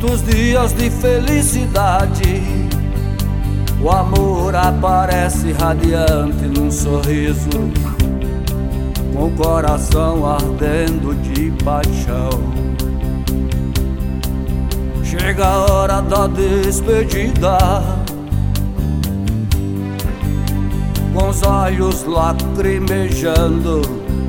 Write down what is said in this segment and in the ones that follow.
muitos dias de felicidade, o amor aparece radiante num sorriso, com o coração ardendo de paixão. Chega a hora da despedida, com os olhos lacrimejando,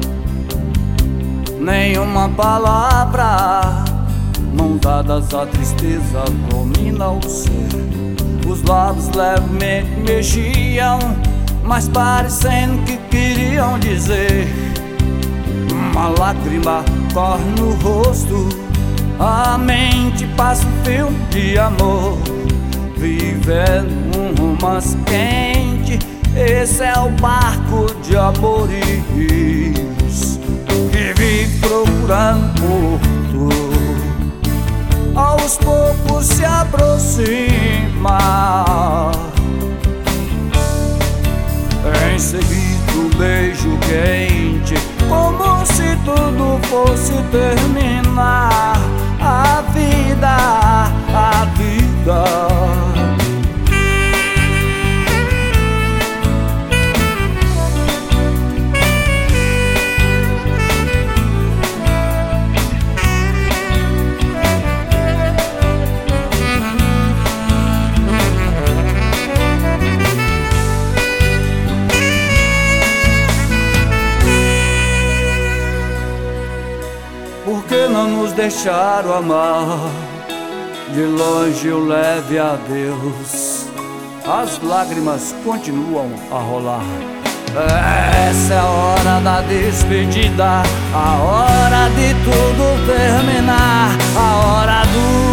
nenhuma palavra, mãos dadas a tristeza domina o ser. Os lábios levemente mexiam, mas parecendo que queriam dizer. Uma lágrima corre no rosto, a mente passa um filme de amor, vivendo um romance quente. Esse é o barco de amores que vive procurando porto, aos poucos se aproxima. Em seguida um beijo quente, como se tudo fosse terminar. A vida, a vida. Por que não nos deixaram amar? De longe o leve adeus, as lágrimas continuam a rolar. Essa é a hora da despedida, a hora de tudo terminar, a hora do